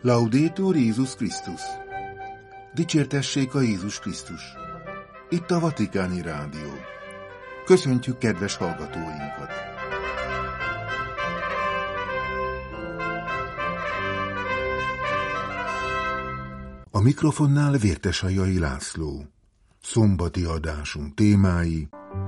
Laudetur Jézus Krisztus! Dicsértessék a Jézus Krisztus! Itt a Vatikáni Rádió. Köszöntjük kedves hallgatóinkat! A mikrofonnál Vértesajai László. Szombati adásunk témái: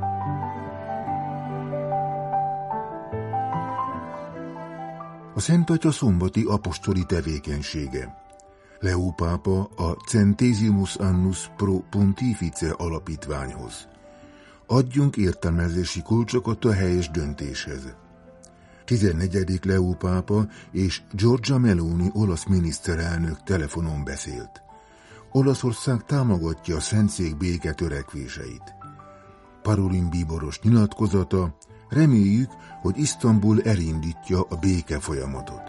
a Szent Atya szombati apostoli tevékenysége. Leó pápa a Centesimus Annus Pro Pontifice alapítványhoz. Adjunk értelmezési kulcsokat a helyes döntéshez. 14. Leó pápa és Giorgia Meloni olasz miniszterelnök telefonon beszélt. Olaszország támogatja a Szentszék béke törekvéseit. Parolin bíboros nyilatkozata: reméljük, hogy Isztambul elindítja a béke folyamatot.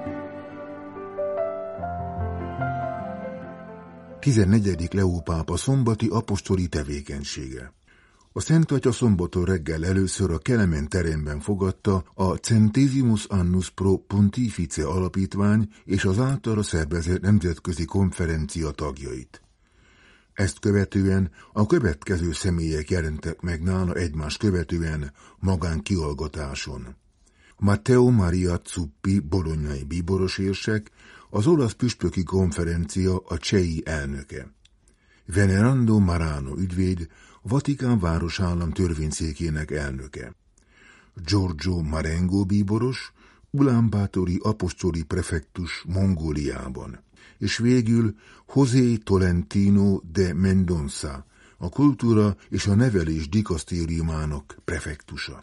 14. Leó pápa szombati apostoli tevékenysége. A Szent Atya szombaton reggel először a Kelemen teremben fogadta a Centesimus Annus Pro Pontifice alapítvány és az általa szervezett nemzetközi konferencia tagjait. Ezt követően a következő személyek jelentek meg nála egymás követően magánkiallgatáson. Matteo Maria Zuppi bolognai bíborosérsek, az olasz püspöki konferencia a CEI elnöke. Venerando Marano ügyvéd, Vatikán városállam törvényszékének elnöke. Giorgio Marengo bíboros, Ulánbátori apostoli prefektus Mongóliában. És végül José Tolentino de Mendonça, a kultúra és a nevelés dikasztériumának prefektusa.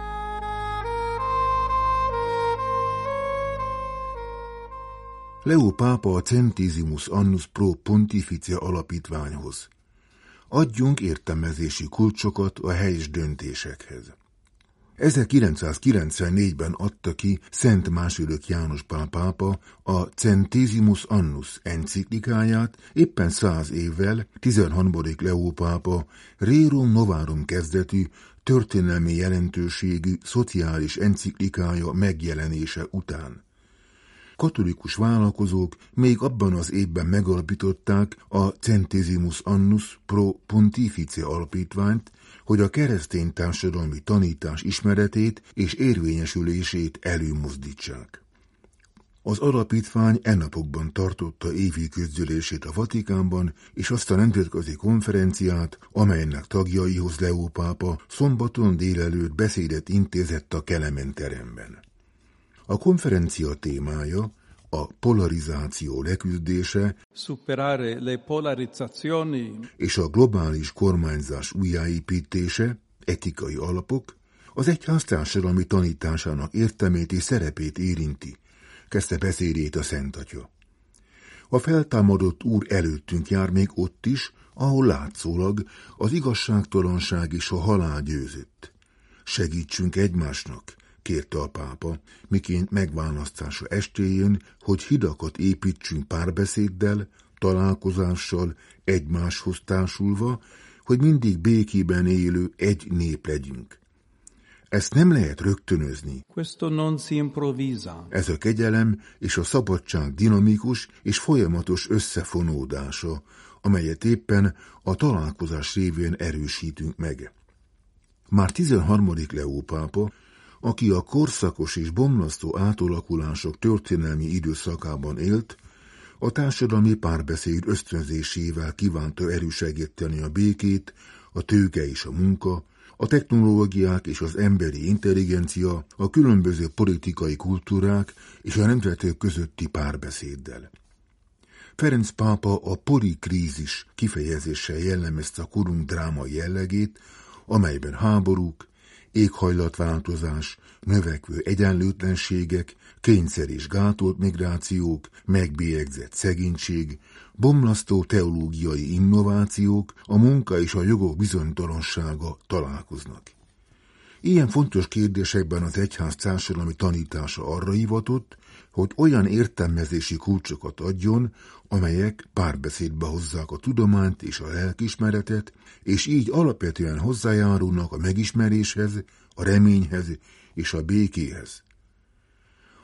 Leó pápa a Centesimus Annus Pro Pontifice alapítványhoz. Adjunk értelmezési kulcsokat a helyes döntésekhez. 1994-ben adta ki Szent II. János Pál pápa a Centesimus Annus enciklikáját, éppen 100 évvel 13. Leó pápa Rerum Novarum kezdetű, történelmi jelentőségű szociális enciklikája megjelenése után. Katolikus vállalkozók még abban az évben megalapították a Centesimus Annus Pro Pontifice alapítványt, hogy a keresztény társadalmi tanítás ismeretét és érvényesülését előmozdítsák. Az alapítvány napokban tartotta évi közgyűlését a Vatikánban, és azt a nemzetközi konferenciát, amelynek tagjaihoz Leó pápa szombaton délelőtt beszédet intézett a Kelemen teremben. A konferencia témája a polarizáció leküzdése, superare le polarizzazioni, és a globális kormányzás újjáépítése, etikai alapok, az egyház társadalmi tanításának értelmét és szerepét érinti, kezdte beszédét a Szent Atya. A feltámadott Úr előttünk jár még ott is, ahol látszólag az igazságtalanság és a halál győzött. Segítsünk egymásnak, kérte a pápa, miként megválasztása estéjén, hogy hidakat építsünk párbeszéddel, találkozással, egymáshoz társulva, hogy mindig békében élő egy nép legyünk. Ezt nem lehet rögtönözni. Questo non si improvvisa. Ez a kegyelem és a szabadság dinamikus és folyamatos összefonódása, amelyet éppen a találkozás révén erősítünk meg. Már 13. Leó pápa, aki a korszakos és bomlasztó átalakulások történelmi időszakában élt, a társadalmi párbeszéd ösztönzésével kívánta elősegíteni a békét, a tőke és a munka, a technológiák és az emberi intelligencia, a különböző politikai kultúrák és a nemzetek közötti párbeszéddel. Ferenc pápa a polikrízis kifejezéssel jellemezte a korunk drámai jellegét, amelyben háborúk, éghajlatváltozás, növekvő egyenlőtlenségek, kényszer és gátolt migrációk, megbélyegzett szegénység, bomlasztó teológiai innovációk, a munka és a jogok bizonytalansága találkoznak. Ilyen fontos kérdésekben az egyház társadalmi tanítása arra hivatott, hogy olyan értelmezési kulcsokat adjon, amelyek párbeszédbe hozzák a tudományt és a lelkiismeretet, és így alapvetően hozzájárulnak a megismeréshez, a reményhez és a békéhez.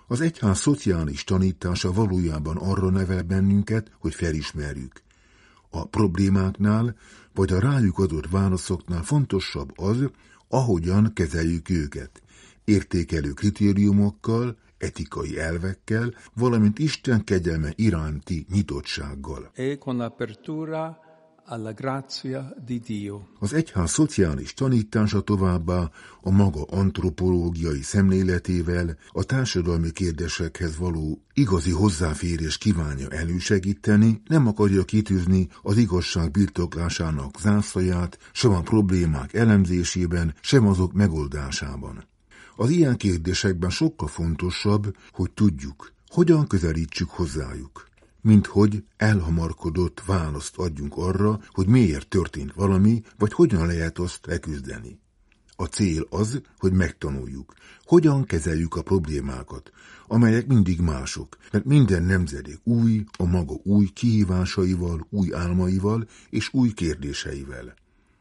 Az egyház szociális tanítása valójában arra nevel bennünket, hogy felismerjük. A problémáknál, vagy a rájuk adott válaszoknál fontosabb az, ahogyan kezeljük őket, értékelő kritériumokkal, etikai elvekkel, valamint Isten kegyelme iránti nyitottsággal. E con apertura alla grazia di Dio. Az egyház szociális tanítása továbbá a maga antropológiai szemléletével a társadalmi kérdésekhez való igazi hozzáférés kívánja elősegíteni, nem akarja kitűzni az igazság birtoklásának zászlaját, sem a problémák elemzésében, sem azok megoldásában. Az ilyen kérdésekben sokkal fontosabb, hogy tudjuk, hogyan közelítsük hozzájuk, mint hogy elhamarkodott választ adjunk arra, hogy miért történt valami, vagy hogyan lehet azt leküzdeni. A cél az, hogy megtanuljuk, hogyan kezeljük a problémákat, amelyek mindig mások, mert minden nemzedék új, a maga új kihívásaival, új álmaival és új kérdéseivel.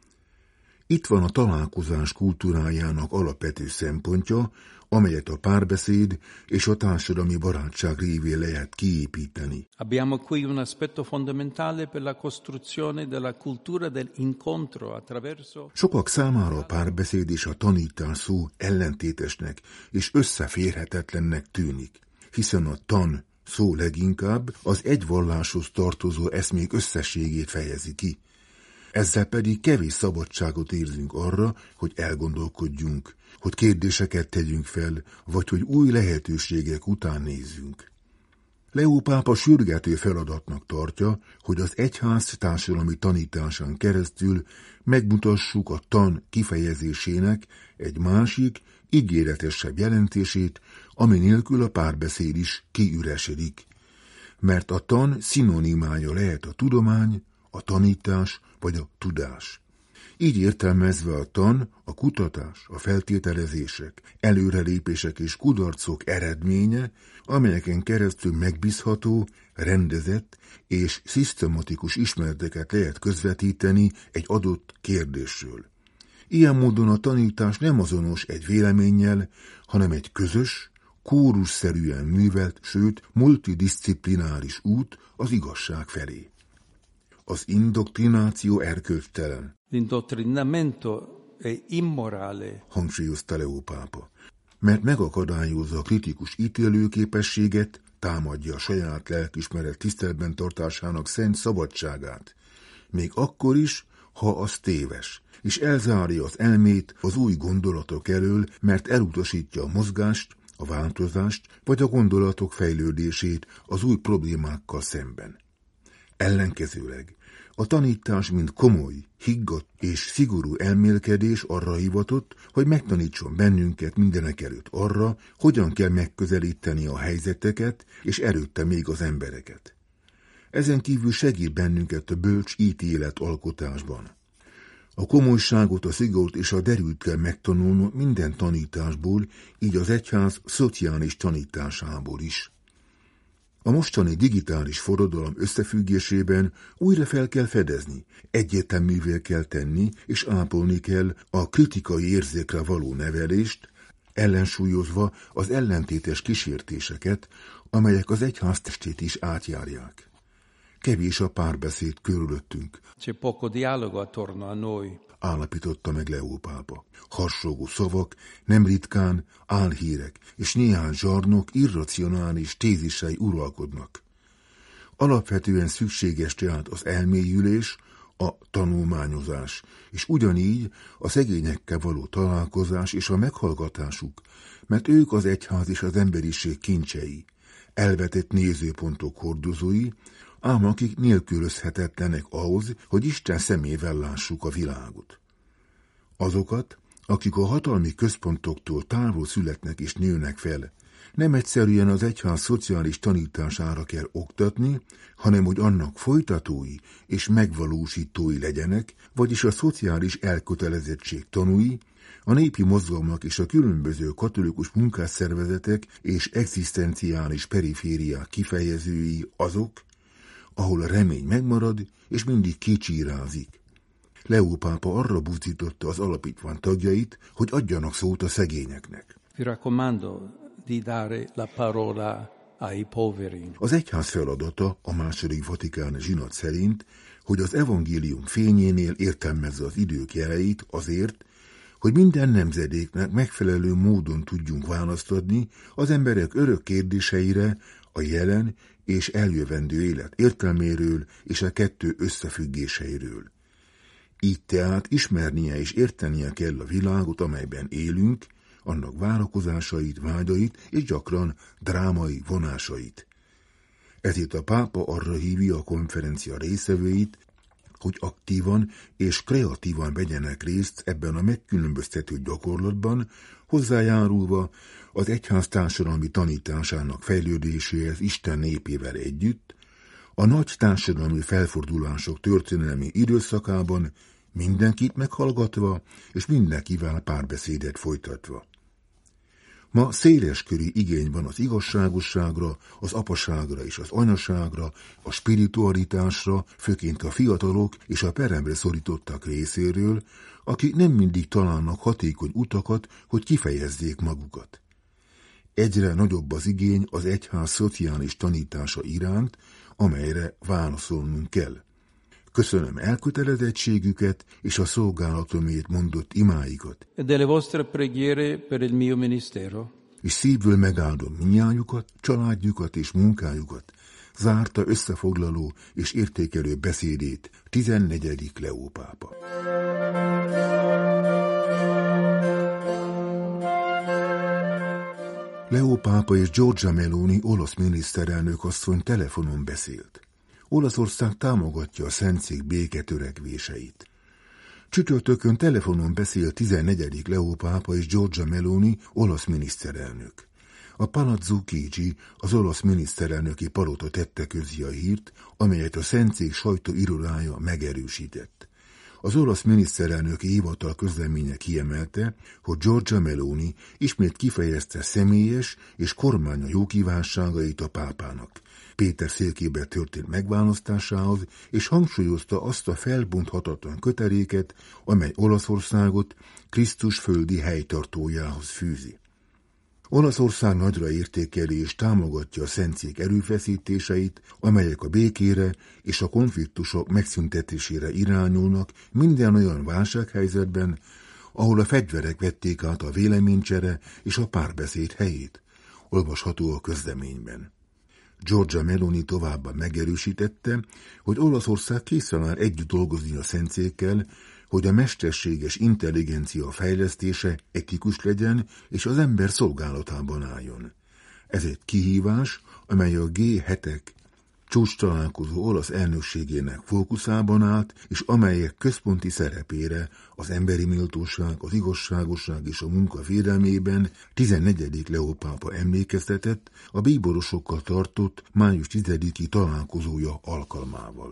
Itt van a találkozás kultúrájának alapvető szempontja, amelyet a párbeszéd és a társadalmi barátság révén lehet kiépíteni. Abbiamo qui un aspetto fondamentale per la costruzione della cultura dell'incontro attraverso. Sokak számára a párbeszéd és a tanítás szó ellentétesnek és összeférhetetlennek tűnik, hiszen a tan szó leginkább az egy valláshoz tartozó eszmék összességét fejezi ki. Ezzel pedig kevés szabadságot érzünk arra, hogy elgondolkodjunk, hogy kérdéseket tegyünk fel, vagy hogy új lehetőségek után nézzünk. Leó pápa sürgető feladatnak tartja, hogy az egyház társadalmi tanításán keresztül megmutassuk a tan kifejezésének egy másik, ígéretesebb jelentését, ami nélkül a párbeszéd is kiüresedik. Mert a tan szinonimája lehet a tudomány, a tanítás vagy a tudás. Így értelmezve a tan, a kutatás, a feltételezések, előrelépések és kudarcok eredménye, amelyeken keresztül megbízható, rendezett és szisztematikus ismereteket lehet közvetíteni egy adott kérdésről. Ilyen módon a tanítás nem azonos egy véleménnyel, hanem egy közös, kórusszerűen művelt, sőt multidisciplináris út az igazság felé. Az indoktrináció erkölcstelen. L'indottrinamento è immorale. Hangsúlyozta Leó pápa, mert megakadályozza a kritikus ítélőképességet, támadja a saját lelkiismeret tiszteletben tartásának szent szabadságát, még akkor is, ha az téves, és elzárja az elmét az új gondolatok elől, mert elutasítja a mozgást, a változást, vagy a gondolatok fejlődését az új problémákkal szemben. Ellenkezőleg a tanítás, mint komoly, higgadt és szigorú elmélkedés arra hivatott, hogy megtanítson bennünket mindenekelőtt arra, hogyan kell megközelíteni a helyzeteket, és előtte még az embereket. Ezen kívül segít bennünket a bölcs ítéletalkotásban. A komolyságot, a szigort és a derült kell megtanulnunk minden tanításból, így az egyház szociális tanításából is. A mostani digitális forradalom összefüggésében újra fel kell fedezni, egyértelművé kell tenni és ápolni kell a kritikai érzékre való nevelést, ellensúlyozva az ellentétes kísértéseket, amelyek az egyház testét is átjárják. Kevés a párbeszéd körülöttünk. C'è poco dialogo attorno a noi. Állapította meg Leó pápa. Harsogó szavak, nem ritkán álhírek és néhány zsarnok irracionális tézisei uralkodnak. Alapvetően szükséges tehát az elmélyülés, a tanulmányozás, és ugyanígy a szegényekkel való találkozás és a meghallgatásuk, mert ők az egyház és az emberiség kincsei, elvetett nézőpontok hordozói, ám akik nélkülözhetetlenek ahhoz, hogy Isten szemével lássuk a világot. Azokat, akik a hatalmi központoktól távol születnek és nőnek fel, nem egyszerűen az egyház szociális tanítására kell oktatni, hanem hogy annak folytatói és megvalósítói legyenek, vagyis a szociális elkötelezettség tanúi, a népi mozgalmak és a különböző katolikus munkásszervezetek és egzisztenciális perifériák kifejezői azok, ahol a remény megmarad és mindig kicsírázik. Leó pápa arra buzdította az alapítvány tagjait, hogy adjanak szót a szegényeknek. Vi raccomando di dare la parola ai poveri. Az egyház feladata a második vatikáni zsinat szerint, hogy az evangélium fényénél értelmezze az idők jeleit azért, hogy minden nemzedéknek megfelelő módon tudjunk választ adni az emberek örök kérdéseire, a jelen és eljövendő élet értelméről és a kettő összefüggéseiről. Így tehát ismernie és értenie kell a világot, amelyben élünk, annak várakozásait, vágyait és gyakran drámai vonásait. Ezért a pápa arra hívja a konferencia résztvevőit, hogy aktívan és kreatívan vegyenek részt ebben a megkülönböztető gyakorlatban, hozzájárulva az egyház társadalmi tanításának fejlődéséhez Isten népével együtt, a nagy társadalmi felfordulások történelmi időszakában mindenkit meghallgatva és mindenkivel párbeszédet folytatva. Ma széleskörű igény van az igazságosságra, az apaságra és az anyaságra, a spiritualitásra, főként a fiatalok és a peremre szorítottak részéről, akik nem mindig találnak hatékony utakat, hogy kifejezzék magukat. Egyre nagyobb az igény az egyház szociális tanítása iránt, amelyre válaszolnunk kell. Köszönöm elkötelezettségüket és a szolgálatomért mondott imáikat. Delle vostre preghiere per il mio ministero. És szívből megáldom minnyájukat, családjukat és munkájukat, zárta összefoglaló és értékelő beszédét 14. Leó pápa. Leó pápa és Giorgia Meloni olasz miniszterelnök asszony telefonon beszélt. Olaszország támogatja a Szentszék béketörekvéseit. Csütörtökön telefonon beszél 14. Leó pápa és Giorgia Meloni olasz miniszterelnök. A Palazzo Chigi, az olasz miniszterelnöki palota tette közzé a hírt, amelyet a Szentszék sajtóirodája megerősített. Az olasz miniszterelnöki hivatal közleménye kiemelte, hogy Giorgia Meloni ismét kifejezte személyes és kormánya jókívánságait a pápának, Péter székébe történt megválasztásához, és hangsúlyozta azt a felbonthatatlan köteléket, amely Olaszországot Krisztus földi helytartójához fűzi. Olaszország nagyra értékeli és támogatja a Szentszék erőfeszítéseit, amelyek a békére és a konfliktusok megszüntetésére irányulnak minden olyan válsághelyzetben, ahol a fegyverek vették át a véleménycsere és a párbeszéd helyét, olvasható a közleményben. Giorgia Meloni továbbá megerősítette, hogy Olaszország készen áll együtt dolgozni a Szentszékkel, hogy a mesterséges intelligencia fejlesztése etikus legyen és az ember szolgálatában álljon. Ez egy kihívás, amely a G7-ek csúcstalálkozó olasz elnökségének fókuszában állt, és amelyek központi szerepére az emberi méltóság, az igazságosság és a munka védelmében 14. Leó pápa emlékeztetett a bíborosokkal tartott május 10-i találkozója alkalmával.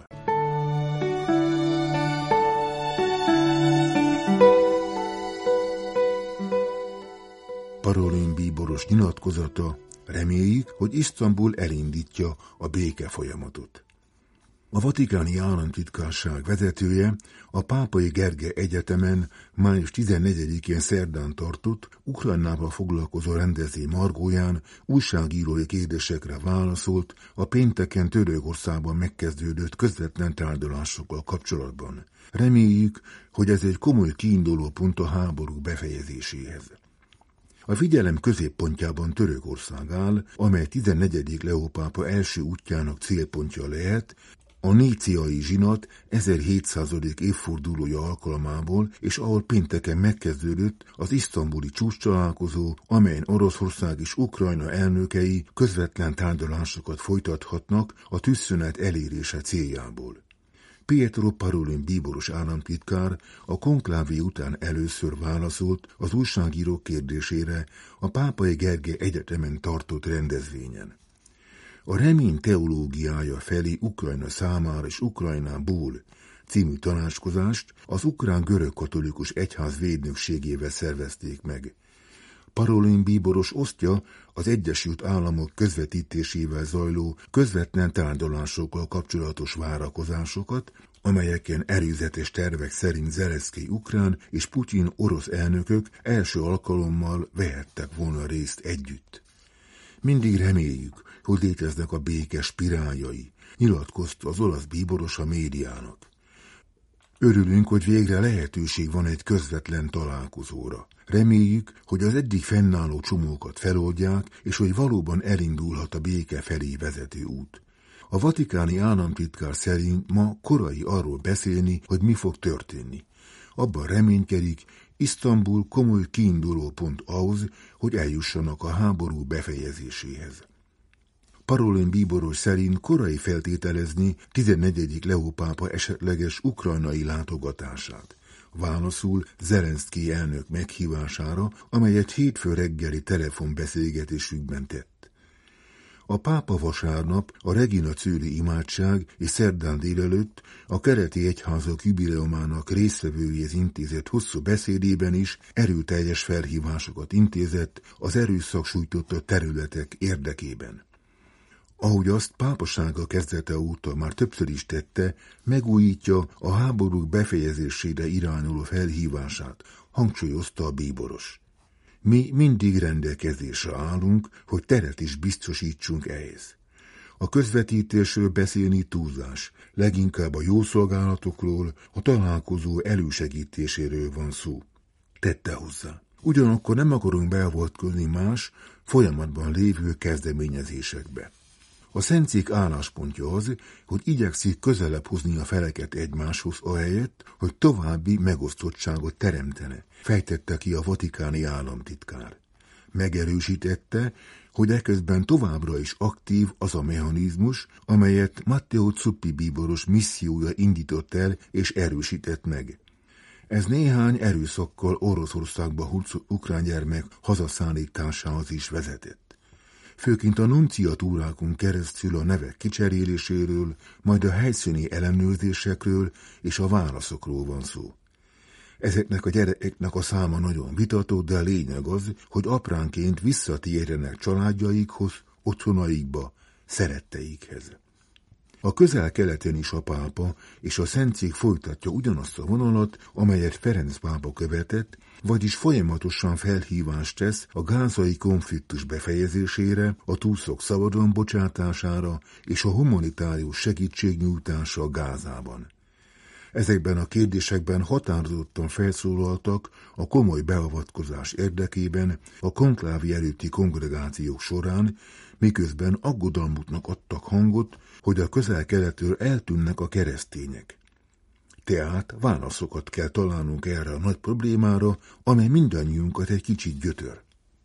Parolin bíboros nyilatkozata: reméljük, hogy Isztambul elindítja a béke folyamatot. A vatikáni államtitkárság vezetője a Pápai Gergely Egyetemen május 14-én szerdán tartott Ukrajnával foglalkozó rendezvény margóján újságírói kérdésekre válaszolt a pénteken Törökországban megkezdődött közvetlen tárgyalásokkal kapcsolatban. Reméljük, hogy ez egy komoly kiinduló pont a háború befejezéséhez. A figyelem középpontjában Törökország áll, amely 14. Leó pápa első útjának célpontja lehet, a níciai zsinat 1700. évfordulója alkalmából, és ahol pénteken megkezdődött az isztambuli csúcstalálkozó, amelyen Oroszország és Ukrajna elnökei közvetlen tárgyalásokat folytathatnak a tűzszünet elérése céljából. Pietro Parolin bíboros államtitkár a konklávé után először válaszolt az újságírók kérdésére a Pápai Gergely Egyetemen tartott rendezvényen. A remény teológiája felé Ukrajna számára és Ukrajnából című tanácskozást az ukrán görögkatolikus egyház védnökségével szervezték meg. Parolin bíboros osztja az Egyesült Államok közvetítésével zajló közvetlen tárgyalásokkal kapcsolatos várakozásokat, amelyeken előzetes tervek szerint Zelenszkij ukrán és Putyin orosz elnökök első alkalommal vehettek volna részt együtt. Mindig reméljük, hogy léteznek a béke spiráljai, nyilatkozta az olasz bíboros a médiának. Örülünk, hogy végre lehetőség van egy közvetlen találkozóra. Reméljük, hogy az eddig fennálló csomókat feloldják, és hogy valóban elindulhat a béke felé vezető út. A vatikáni államtitkár szerint ma korai arról beszélni, hogy mi fog történni. Abban reménykedik, Isztambul komoly kiindulópont ahhoz, hogy eljussanak a háború befejezéséhez. Parolin bíboros szerint korai feltételezni 14. Leó pápa esetleges ukrajnai látogatását. Válaszul Zelenszkij elnök meghívására, amelyet hétfő reggeli telefonbeszélgetésükben tett. A pápa vasárnap a Regina Coeli imádság és szerdán délelőtt a keleti egyházak jubileumának résztvevőihez intézett hosszú beszédében is erőteljes felhívásokat intézett az erőszak sújtotta területek érdekében. Ahogy azt pápasága kezdete óta már többször is tette, megújítja a háborúk befejezésére irányuló felhívását, hangsúlyozta a bíboros. Mi mindig rendelkezésre állunk, hogy teret is biztosítsunk ehhez. A közvetítésről beszélni túlzás, leginkább a jó szolgálatokról, a találkozó elősegítéséről van szó. Tette hozzá. Ugyanakkor nem akarunk beavatkozni más, folyamatban lévő kezdeményezésekbe. A Szentszék álláspontja az, hogy igyekszik közelebb hozni a feleket egymáshoz ahelyett, hogy további megosztottságot teremtene, fejtette ki a vatikáni államtitkár. Megerősítette, hogy eközben továbbra is aktív az a mechanizmus, amelyet Matteo Zuppi bíboros missziója indított el és erősített meg. Ez néhány erőszakkal Oroszországba hurcolt ukrán gyermek hazaszállításához is vezetett. Főként a nunciatúrákon keresztül a nevek kicseréléséről, majd a helyszíni ellenőrzésekről és a válaszokról van szó. Ezeknek a gyerekeknek a száma nagyon vitatott, de a lényeg az, hogy apránként visszatérjenek családjaikhoz, otthonaikba, szeretteikhez. A Közel-Keleten is a pápa és a Szentszék folytatja ugyanazt a vonalat, amelyet Ferenc pápa követett, vagyis folyamatosan felhívást tesz a gázai konfliktus befejezésére, a túszok szabadon bocsátására és a humanitárius segítségnyújtásra a Gázában. Ezekben a kérdésekben határozottan felszólaltak a komoly beavatkozás érdekében a konklávi előtti kongregációk során, miközben aggodalmuknak adtak hangot, hogy a Közel-Keletről eltűnnek a keresztények. Tehát válaszokat kell találnunk erre a nagy problémára, amely mindannyiunkat egy kicsit gyötör.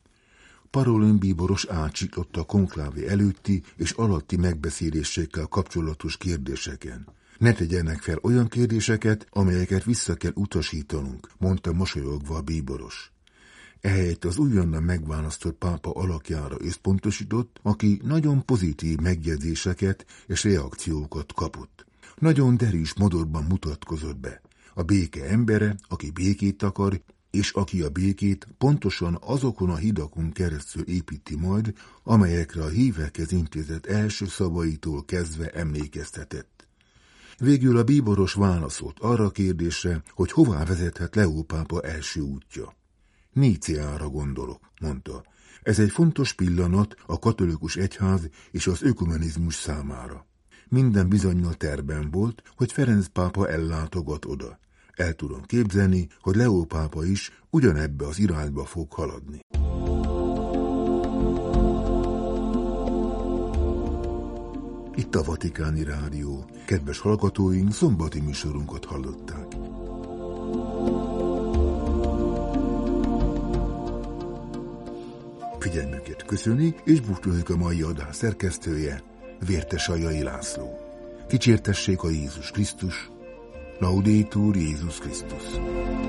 Parolin bíboros átsított a konklávé előtti és alatti megbeszélésekkel kapcsolatos kérdéseken. Ne tegyenek fel olyan kérdéseket, amelyeket vissza kell utasítanunk, mondta mosolyogva a bíboros. Ehelyett az újonnan megválasztott pápa alakjára összpontosított, aki nagyon pozitív megjegyzéseket és reakciókat kapott. Nagyon derűs modorban mutatkozott be. A béke embere, aki békét akar, és aki a békét pontosan azokon a hidakon keresztül építi majd, amelyekre a hívekhez intézett első szavaitól kezdve emlékeztetett. Végül a bíboros válaszolt arra a kérdésre, hogy hová vezethet Leó pápa első útja. Níceára gondolok, mondta. Ez egy fontos pillanat a katolikus egyház és az ökumenizmus számára. Minden bizonnyal tervben volt, hogy Ferenc pápa ellátogat oda. El tudom képzelni, hogy Leó pápa is ugyanebbe az irányba fog haladni. Itt a Vatikáni Rádió. Kedves hallgatóink, szombati műsorunkat hallották. Figyelmüket köszöni, és búcsúzik a mai adás szerkesztője, Vértes Aljai László. Dicsértessék a Jézus Krisztus, Laudetur Jézus Krisztus.